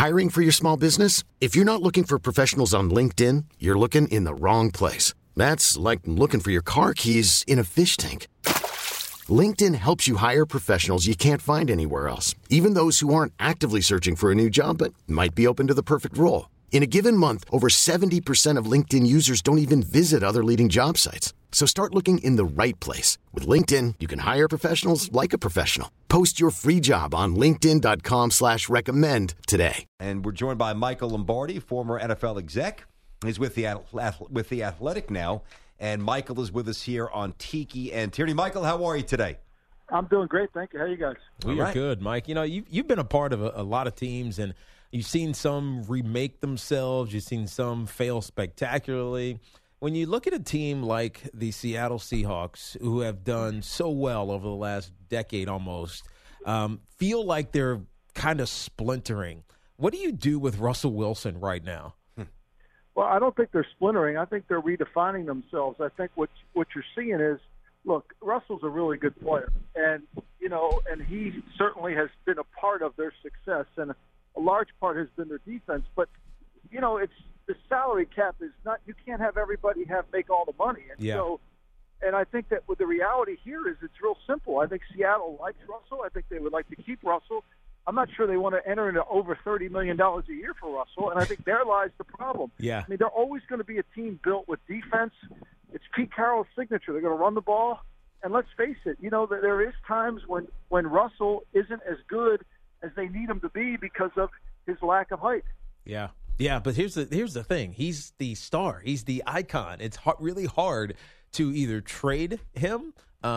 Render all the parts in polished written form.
Hiring for your small business? If you're not looking for professionals on LinkedIn, you're looking in the wrong place. That's like looking for your car keys in a fish tank. LinkedIn helps you hire professionals you can't find anywhere else, even those who aren't actively searching for a new job but might be open to the perfect role. In a given month, over 70% of LinkedIn users don't even visit other leading job sites. So start looking in the right place. With LinkedIn, you can hire professionals like a professional. Post your free job on linkedin.com/recommend today. And we're joined by Michael Lombardi, former NFL exec. He's with the Athletic now. And Michael is with us here on Tiki and Tierney. Michael, how are you today? I'm doing great, thank you. How are you guys? We are good, Mike. You know, you've been a part of a lot of teams, and you've seen some remake themselves. You've seen some fail spectacularly. When you look at a team like the Seattle Seahawks, who have done so well over the last decade almost, feel like they're kind of splintering. What do you do with Russell Wilson right now? Well, I don't think they're splintering. I think they're redefining themselves. I think what you're seeing is, look, Russell's a really good player, and and he certainly has been a part of their success, and a large part has been their defense. But it's the salary cap is not. You can't have everybody make all the money, and so. And I think that with the reality here is it's real simple. I think Seattle likes Russell. I think they would like to keep Russell. I'm not sure they want to enter into over $30 million a year for Russell, and I think there lies the problem. Yeah. I mean, they're always going to be a team built with defense. It's Pete Carroll's signature. They're going to run the ball, and let's face it, there is times when Russell isn't as good as they need him to be because of his lack of height. Yeah. Yeah, but here's the thing. He's the star. He's the icon. It's really hard to either trade him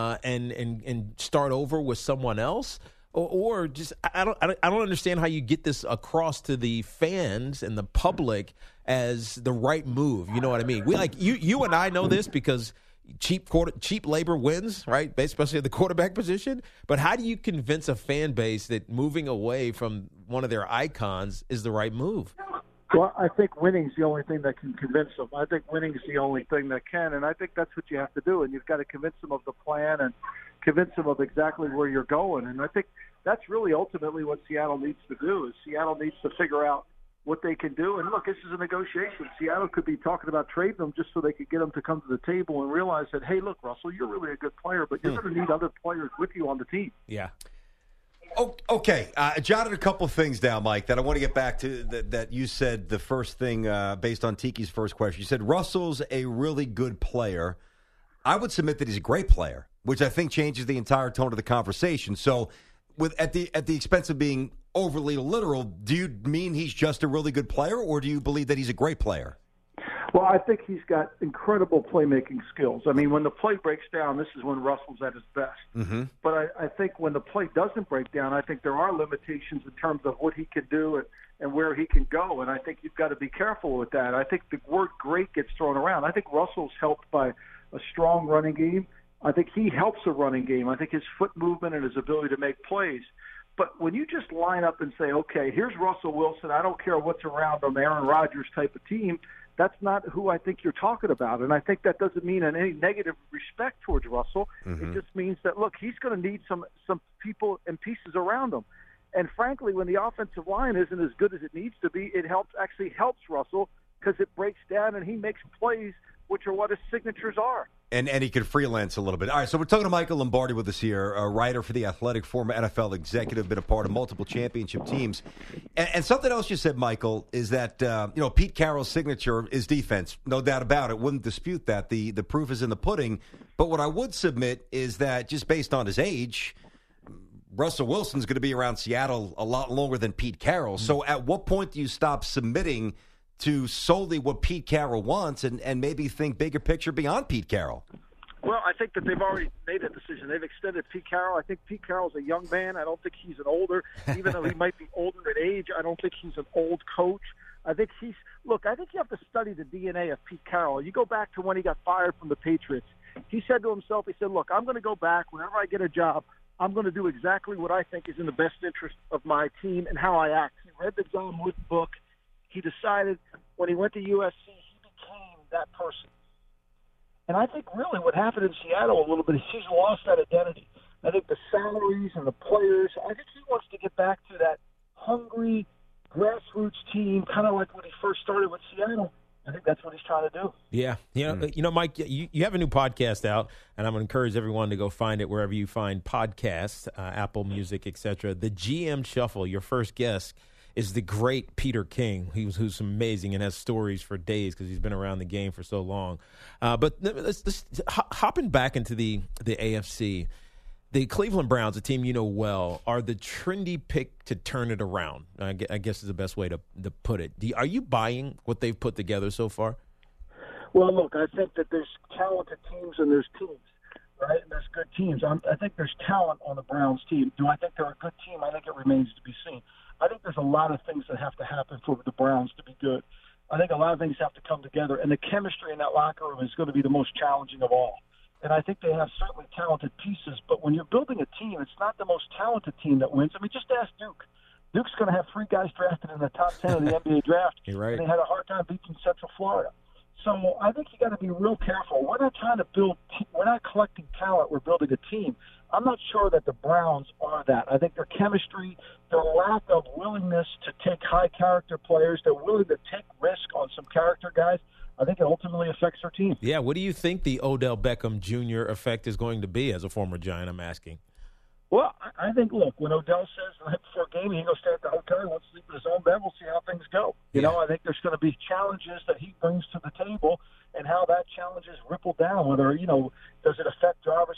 and start over with someone else, or just I don't understand how you get this across to the fans and the public as the right move. You know what I mean? We you and I know this because cheap labor wins, right? Especially at the quarterback position. But how do you convince a fan base that moving away from one of their icons is the right move? Well, I think winning's the only thing that can convince them. I think winning is the only thing that can, and I think that's what you have to do. And you've got to convince them of the plan and convince them of exactly where you're going. And I think that's really ultimately what Seattle needs to do. Is Seattle needs to figure out what they can do. And look, this is a negotiation. Seattle could be talking about trading them just so they could get them to come to the table and realize that, hey, look, Russell, you're really a good player, but you're going to need other players with you on the team. Yeah. Oh, okay. I jotted a couple of things down, Mike, that I want to get back to that you said the first thing based on Tiki's first question. You said Russell's a really good player. I would submit that he's a great player, which I think changes the entire tone of the conversation. So at the expense of being overly literal, do you mean he's just a really good player, or do you believe that he's a great player? Well, I think he's got incredible playmaking skills. I mean, when the play breaks down, this is when Russell's at his best. Mm-hmm. But I think when the play doesn't break down, I think there are limitations in terms of what he can do and where he can go. And I think you've got to be careful with that. I think the word great gets thrown around. I think Russell's helped by a strong running game. I think he helps a running game. I think his foot movement and his ability to make plays. But when you just line up and say, okay, here's Russell Wilson, I don't care what's around him, Aaron Rodgers type of team, that's not who I think you're talking about. And I think that doesn't mean any negative respect towards Russell. Mm-hmm. It just means that, look, he's going to need some people and pieces around him. And frankly, when the offensive line isn't as good as it needs to be, it actually helps Russell because it breaks down and he makes plays, which are what his signatures are. And he could freelance a little bit. All right, so we're talking to Michael Lombardi with us here, a writer for The Athletic, former NFL executive, been a part of multiple championship teams. And something else you said, Michael, is that Pete Carroll's signature is defense. No doubt about it. Wouldn't dispute that. The proof is in the pudding. But what I would submit is that just based on his age, Russell Wilson's going to be around Seattle a lot longer than Pete Carroll. Mm-hmm. So at what point do you stop submitting to solely what Pete Carroll wants and maybe think bigger picture beyond Pete Carroll? Well, I think that they've already made a decision. They've extended Pete Carroll. I think Pete Carroll's a young man. I don't think he's an older, even though he might be older in age, I don't think he's an old coach. I think you have to study the DNA of Pete Carroll. You go back to when he got fired from the Patriots. He said to himself, look, I'm going to go back. Whenever I get a job, I'm going to do exactly what I think is in the best interest of my team and how I act. He read the John Wood book. He decided when he went to USC, he became that person. And I think really what happened in Seattle a little bit is he's lost that identity. I think the salaries and the players, I think he wants to get back to that hungry, grassroots team, kind of like when he first started with Seattle. I think that's what he's trying to do. Yeah. You know, Mike, you have a new podcast out, and I'm going to encourage everyone to go find it wherever you find podcasts, Apple Music, etc. The GM Shuffle, your first guest is the great Peter King, who's amazing and has stories for days because he's been around the game for so long. But let's hopping back into the AFC. The Cleveland Browns, a team you know well, are the trendy pick to turn it around, I guess is the best way to put it. Are you buying what they've put together so far? Well, look, I think that there's talented teams and there's teams, right? And there's good teams. I think there's talent on the Browns team. Do I think they're a good team? I think it remains to be seen. I think there's a lot of things that have to happen for the Browns to be good. I think a lot of things have to come together, and the chemistry in that locker room is going to be the most challenging of all. And I think they have certainly talented pieces, but when you're building a team, it's not the most talented team that wins. I mean, just ask Duke. Duke's going to have 3 guys drafted in the top 10 of the NBA draft. You're right. And they had a hard time beating Central Florida. So I think you got to be real careful. We're not trying to we're not collecting talent. We're building a team. I'm not sure that the Browns are that. I think their chemistry, their lack of willingness to take high-character players, they're willing to take risk on some character guys, I think it ultimately affects their team. Yeah, what do you think the Odell Beckham Jr. effect is going to be as a former Giant, I'm asking? Well, I think, look, when Odell says before a game, he goes stay at the hotel, he wants to sleep in his own bed, we'll see how things go. You know, I think there's going to be challenges that he brings to the table and how that challenges ripple down, whether, you know, does it affect Jarvis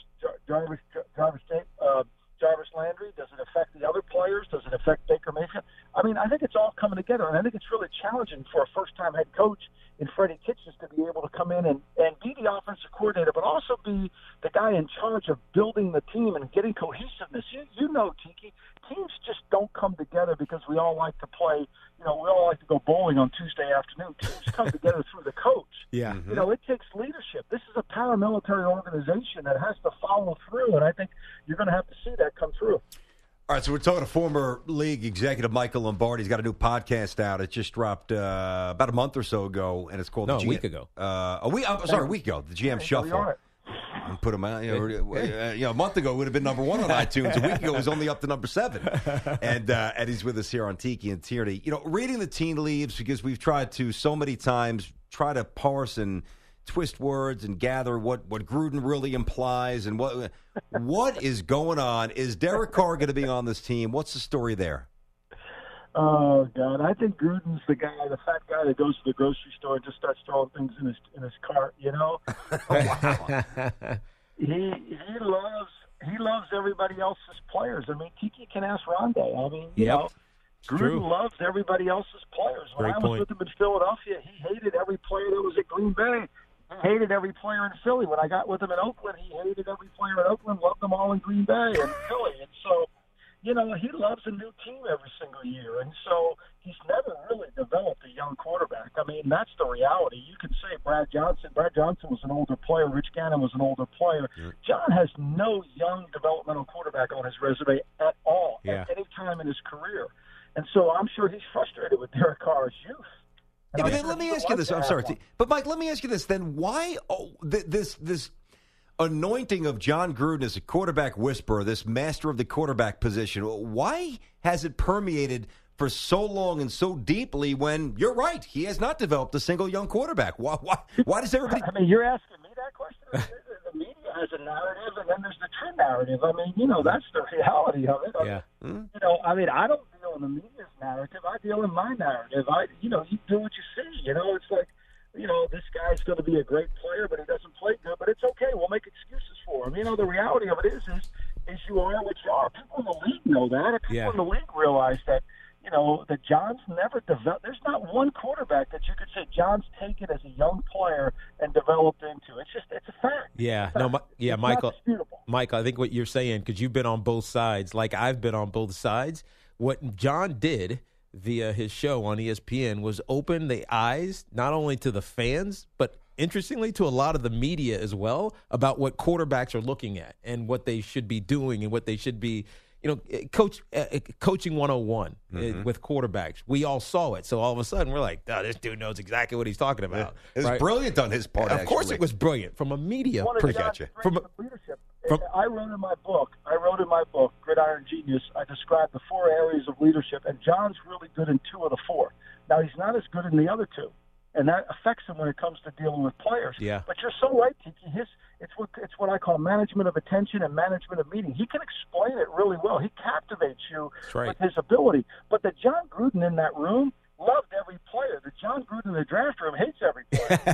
Landry? Does it affect the other players? Does it affect Baker Mayfield? I mean, I think it's all coming together, and I think it's really challenging for a first-time head coach in Freddie Kitchens to be able to come in and be the offensive coordinator, but also be the guy in charge of building the team and getting cohesiveness. You know, Tiki, teams just don't come together because we all like to play, you know, we all like to go bowling on Tuesday afternoon. Teams come together through the coach. Yeah. You know, it takes leadership. This is a paramilitary organization that has to follow through, and I think you're going to have to see that come through. All right, so we're talking to former league executive Michael Lombardi. He's got a new podcast out. It just dropped about a month or so ago, and it's called a week ago. A week ago. The GM Shuffle. And put him out. You know, a month ago it would have been number 1 on iTunes. A week ago it was only up to number 7. And he's with us here on Tiki and Tierney. You know, reading the tea leaves, because we've tried to so many times try to parse and twist words and gather what Gruden really implies and what is going on. Is Derek Carr going to be on this team? What's the story there? Oh God, I think Gruden's the guy, the fat guy that goes to the grocery store and just starts throwing things in his cart. You know, he loves everybody else's players. I mean, Tiki can ask Rondé. I mean, you know, Gruden loves everybody else's players. When I was with him in Philadelphia, he hated every player that was at Green Bay. He hated every player in Philly. When I got with him in Oakland, he hated every player in Oakland, loved them all in Green Bay and Philly. And so, you know, he loves a new team every single year. And so he's never really developed a young quarterback. I mean, that's the reality. You could say Brad Johnson was an older player. Rich Gannon was an older player. Yeah. John has no young developmental quarterback on his resume at all at any time in his career. And so I'm sure he's frustrated with Derek Carr's youth. Yeah, but then let me ask you this. I'm sorry. But, Mike, let me ask you this. Then why this anointing of John Gruden as a quarterback whisperer, this master of the quarterback position, why has it permeated for so long and so deeply when, you're right, he has not developed a single young quarterback? Why does everybody... I mean, you're asking me that question? The media has a narrative, and then there's the true narrative. I mean, you know, that's the reality of it. Yeah. You know, I mean, I don't deal in the media's narrative. I deal in my narrative. You know, you do what you see. You know, it's like, you know, this guy's going to be a great player, but he doesn't play good. But it's okay. We'll make excuses for him. You know, the reality of it is you are what you are. People in the league know that. People in the league realize that, you know, that John's never developed. There's not one quarterback that you could say John's taken as a young player and developed into. It's a fact. Yeah. Michael, I think what you're saying, because you've been on both sides, like I've been on both sides, what John did via his show on ESPN was open the eyes not only to the fans, but interestingly to a lot of the media as well about what quarterbacks are looking at and what they should be doing and what they should be, you know, coaching 101 with quarterbacks. We all saw it. So all of a sudden we're like, oh, this dude knows exactly what he's talking about. It was brilliant on his part, Of course it was brilliant from a media perspective. I wrote in my book, Gridiron Genius, I described the 4 areas of leadership, and John's really good in 2 of the 4. Now, he's not as good in the other 2, and that affects him when it comes to dealing with players. Yeah. But you're so right, Tiki. It's what I call management of attention and management of meeting. He can explain it really well. He captivates you with his ability. But the John Gruden in that room loved every player. The John Gruden in the draft room hates every player.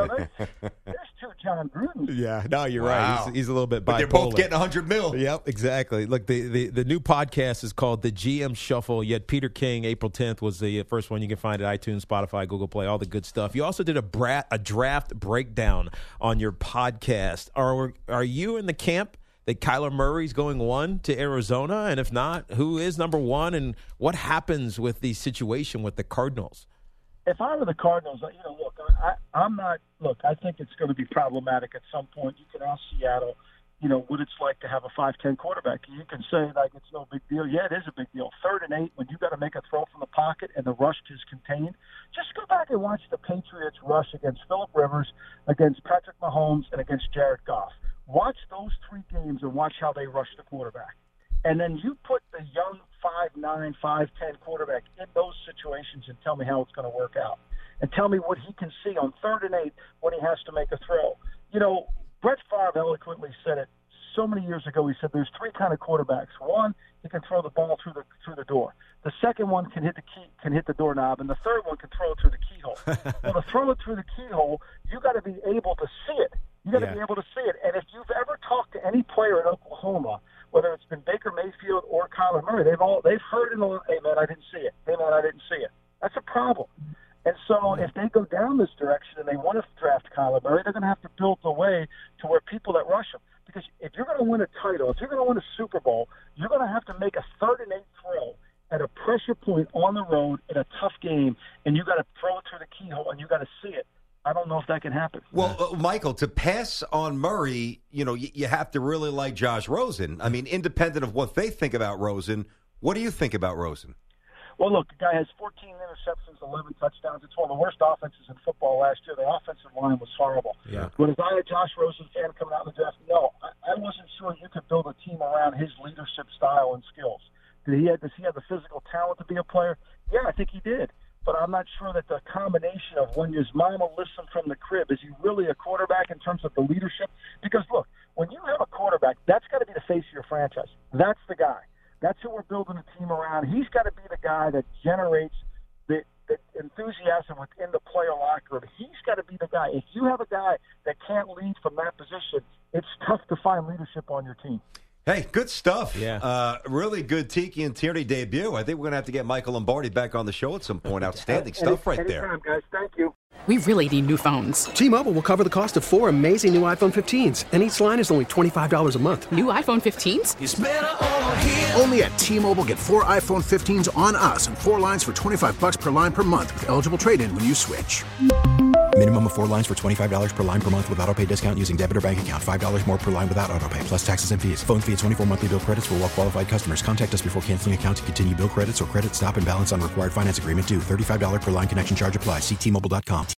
There's 2 John Grudens. Yeah, no, you're right. He's a little bit bipolar. But they're both getting $100 million. Yep, exactly. Look, the new podcast is called The GM Shuffle. Yet Peter King, April 10th, was the first one. You can find it at iTunes, Spotify, Google Play, all the good stuff. You also did a draft breakdown on your podcast. Are you in the camp that Kyler Murray's going 1 to Arizona? And if not, who is number 1? And what happens with the situation with the Cardinals? If I were the Cardinals, look, I'm not. Look, I think it's going to be problematic at some point. You can ask Seattle, what it's like to have a 5'10" quarterback. You can say like it's no big deal. Yeah, it is a big deal. 3rd and 8 when you got to make a throw from the pocket and the rush is contained. Just go back and watch the Patriots rush against Phillip Rivers, against Patrick Mahomes, and against Jared Goff. Watch those 3 games and watch how they rush the quarterback. And then you put the young 5'9", 5'10" quarterback in those situations and tell me how it's going to work out. And tell me what he can see on 3rd and 8 when he has to make a throw. Brett Favre eloquently said it so many years ago. He said there's 3 kind of quarterbacks. 1, he can throw the ball through the door. The second one can hit the doorknob, and the third one can throw it through the keyhole. Well, to throw it through the keyhole, you got to be able to see it. You got to be able to see it. And if you've ever talked to any player at Oklahoma, whether it's been Baker Mayfield or Kyler Murray, they've heard it. Hey man, I didn't see it. Hey man, I didn't see it. That's a problem. And so if they go down this direction and they want to draft Kyler Murray, they're going to have to build a way to where people that rush him. Because if you're going to win a title, if you're going to win a Super Bowl, you're going to have to make a 3rd and 8 throw at a pressure point on the road in a tough game, and you got to throw it through the keyhole, and you got to see it. I don't know if that can happen. Well, Michael, to pass on Murray, you have to really like Josh Rosen. I mean, independent of what they think about Rosen, what do you think about Rosen? Well, look, the guy has 14 interceptions, 11 touchdowns. It's one of the worst offenses in football last year. The offensive line was horrible. Yeah. Was I a Josh Rosen fan coming out of the draft? No. I wasn't sure you could build a team around his leadership style and skills. Does he have the physical talent to be a player? Yeah, I think he did. But I'm not sure that the combination of when his mama lifts him from the crib, is he really a quarterback in terms of the leadership? Because, look, when you have a quarterback, that's got to be the face of your franchise. That's the guy. That's who we're building a team around. He's got to be the guy that generates the enthusiasm within the player locker room. He's got to be the guy. If you have a guy that can't lead from that position, it's tough to find leadership on your team. Hey, good stuff. Yeah. Really good Tiki and Tierney debut. I think we're going to have to get Michael Lombardi back on the show at some point. Outstanding stuff right there. Anytime, guys. Thank you. We really need new phones. T-Mobile will cover the cost of 4 amazing new iPhone 15s, and each line is only $25 a month. New iPhone 15s? It's better over here. Only at T-Mobile, get 4 iPhone 15s on us and 4 lines for $25 per line per month with eligible trade-in when you switch. Minimum of 4 lines for $25 per line per month with autopay discount using debit or bank account. $5 more per line without autopay, plus taxes and fees. Phone fee at 24 monthly bill credits for well-qualified customers. Contact us before canceling account to continue bill credits or credit stop and balance on required finance agreement due. $35 per line connection charge applies. See T-Mobile.com.